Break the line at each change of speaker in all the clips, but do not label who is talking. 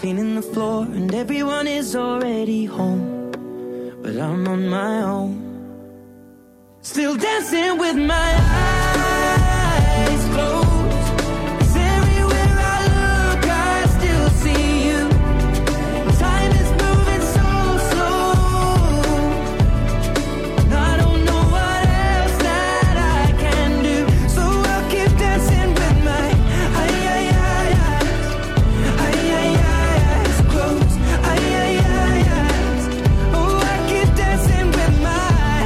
cleaning the floor, and everyone is already home, but I'm on my own. Still dancing with my eyes closed, 'cause everywhere I look I still see you. Time is moving so slow, and I don't know what else that I can do, so I'll keep dancing with my eyes closed. Oh, I keep dancing with my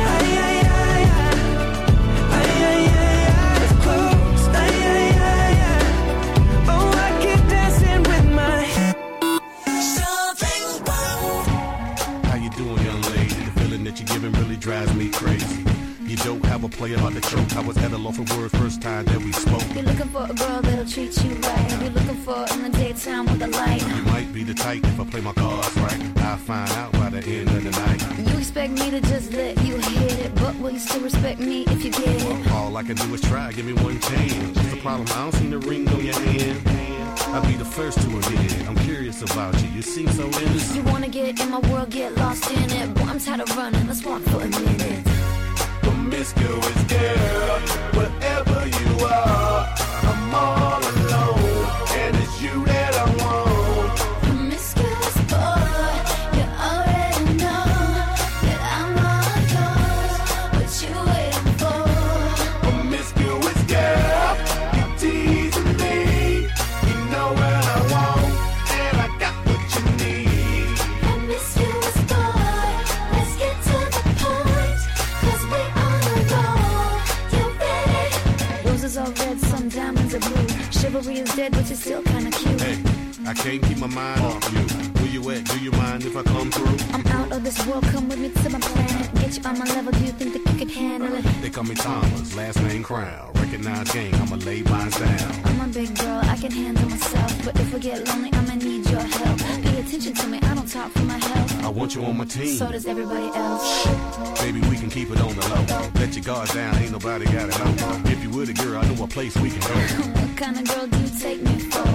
drives me crazy. You don't have a player about the choke. I was at a loss for words first time that we spoke.
You're looking for a girl that'll treat you right. You're looking for in the daytime with the light.
You might be the type if I play my cards right. I'll find out by the end of the night.
You expect me to just let you hit it, but will you still respect me if you get it?
All I can do is try, give me one chance. What's the problem? I don't see the ring on your hand. I'll be the first to admit it. I'm curious about you. You seem so innocent.
You wanna get in my world, get lost in it. Boy, I'm tired of running. Let's walk for a minute.
Promiscuous girl, whatever you are, I'm all alone, and it's you that I want.
Promiscuous boy, you already know that I'm all yours. What you waiting for?
Promiscuous girl, you teasing me. You know what I want, and I got what you need.
Promiscuous boy, let's get to the point, 'cause we on the road. You ready? Roses are red, some diamonds are blue. Chivalry is dead, but you're still kinda cute.
Hey, I can't keep my mind off you. Where you at? Do you mind if I come through?
I'm out of this world, come with me to my planet. Get you on my level, do you think that you could handle it?
They call me Thomas, last name Crown. Recognize gang, I'ma lay mine down.
I'm a big girl, I can handle myself, but if I get lonely, I'ma need your help. Pay attention to me, I don't talk for my health.
I want you on my team.
So does everybody else.
Baby, we can keep it on the low. Let your guard down, ain't nobody got it on. If you were the girl, I know a place we can go.
What kind of girl do you take me for?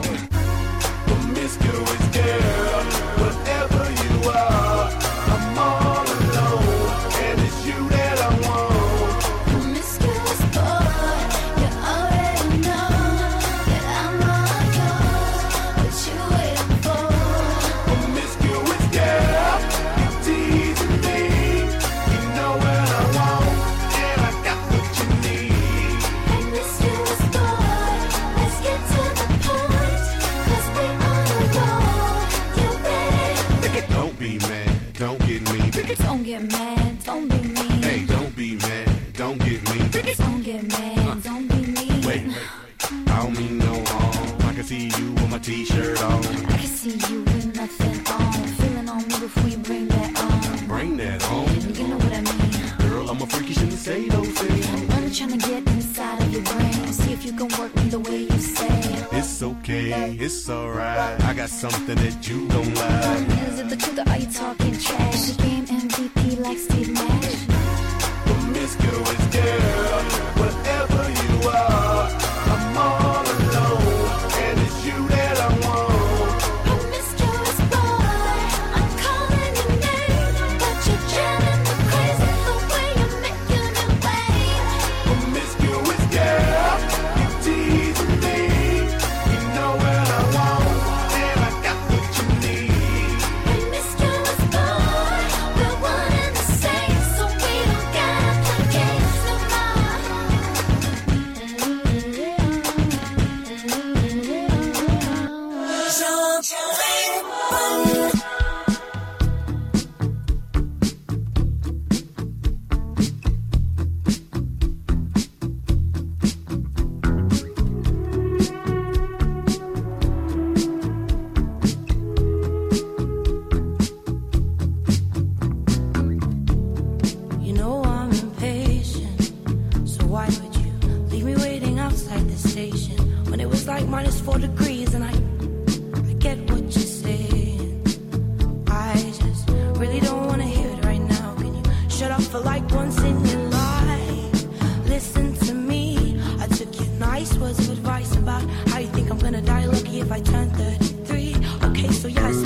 Promiscuous girl, whatever you are, I'm all alone, and it's you that I want.
Promiscuous boy, you already know that I'm all yours. What you waiting for?
Promiscuous girl, you teasing me. You know what I want, and I got what you need.
Promiscuous boy, let's get to the point, 'cause we on the road. You ready?
Don't be mad, don't get me.
Don't get mad, don't be mean.
Hey, don't be mad, don't get me.
Don't get mad, don't be mean.
Wait, I don't mean no harm. I can see you with my t-shirt on.
I can see you with nothing on. Feeling on me before you bring that on.
Bring that on.
You know what I mean.
Girl, I'm a freak, you shouldn't say those things.
I'm trying to get inside of your brain. See if you can work me the way you say.
It's okay, it's alright. I got something that you don't like.
Is it the truth or are you talking trash? The game MVP like Steve Nash.
Promiscuous girl, whatever you are, I'm all alone, and it's you that I want.
Promiscuous boy, I'm calling your name, but you're jamming me crazy the way you're making it rain.
Promiscuous girl, you teasing me. You know what I want, and I got what you need.
Promiscuous boy, we're one and the same, so we don't gotta play games no more.
You know I'm impatient, so why would you leave me waiting outside the station when it was like -4 degrees? And I get what you're saying. I just really don't want to hear it right now. Can you shut up for like once in your life? Listen to me. I took your nice words of advice about how you think I'm gonna die lucky if I turn 33. Okay, so yeah, I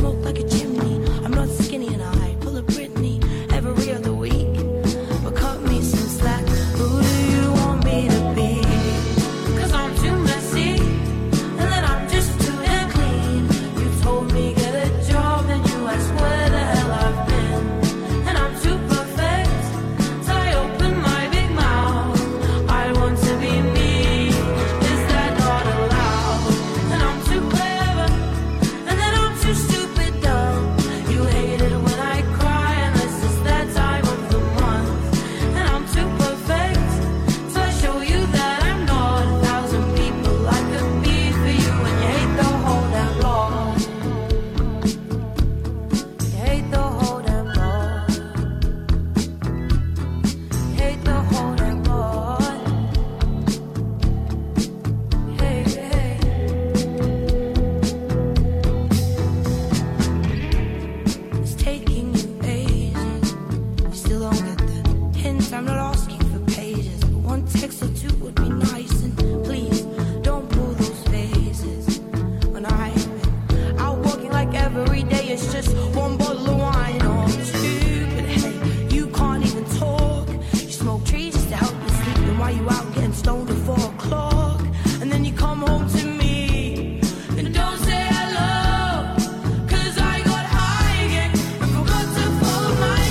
stone to 4 o'clock, and then you come home to me and don't say hello, 'cause I got high again and forgot to fold my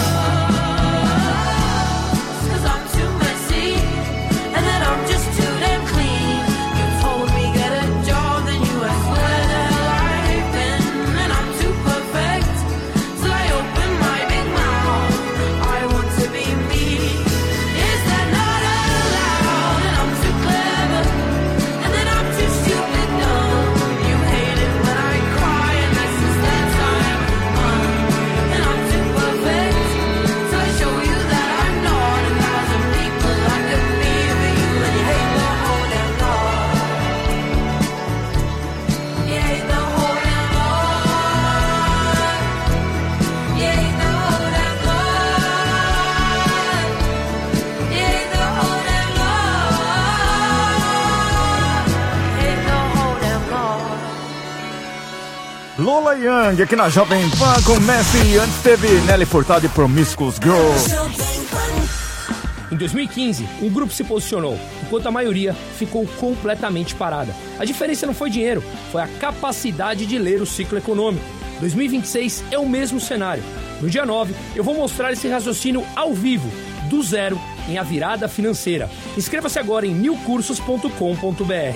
clothes, 'cause I'm too messy and then I'm just too damn clean. You told me get a job, then you asked where the hell I've been, and I'm too perfect, so I open my big mouth. I want to be me. Is that not allowed? And I'm too clever, and then I'm too stupid dumb. You hate it when I cry, and that's just that time. And I'm too perfect, so I show you that I'm not. 1,000 people I could be for you, and you hate the whole damn lot. You hate the whole damn lot. You hate the whole damn lot. You hate the whole damn lot. Hate the whole damn lot.
Lola Young, aqui na Jovem Pan com Messi. Antes teve Nelly Furtado e Promiscuous Girl.
Em 2015, um grupo se posicionou, enquanto a maioria ficou completamente parada. A diferença não foi dinheiro, foi a capacidade de ler o ciclo econômico. 2026 é o mesmo cenário. No dia 9, eu vou mostrar esse raciocínio ao vivo, do zero, em A Virada Financeira. Inscreva-se agora em newcursos.com.br.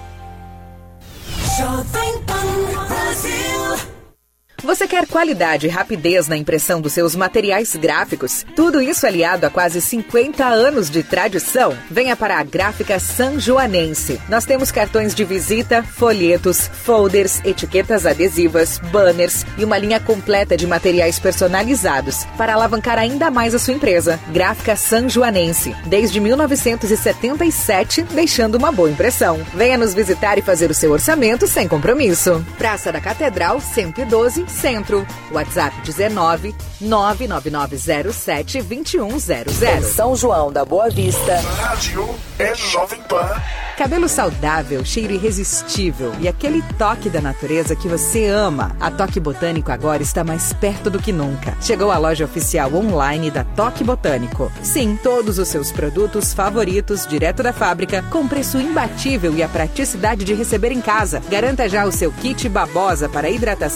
Você quer qualidade e rapidez na impressão dos seus materiais gráficos? Tudo isso aliado a quase 50 anos de tradição? Venha para a Gráfica Sanjoanense. Nós temos cartões de visita, folhetos, folders, etiquetas adesivas, banners e uma linha completa de materiais personalizados para alavancar ainda mais a sua empresa. Gráfica Sanjoanense, desde 1977, deixando uma boa impressão. Venha nos visitar e fazer o seu orçamento sem compromisso. Praça da Catedral, 112, Centro. WhatsApp 19 99907 2100. São João da Boa Vista.
Rádio é Jovem Pan.
Cabelo saudável, cheiro irresistível e aquele toque da natureza que você ama. A Toque Botânico agora está mais perto do que nunca. Chegou a loja oficial online da Toque Botânico. Sim, todos os seus produtos favoritos, direto da fábrica, com preço imbatível e a praticidade de receber em casa. Garanta já o seu kit babosa para hidratação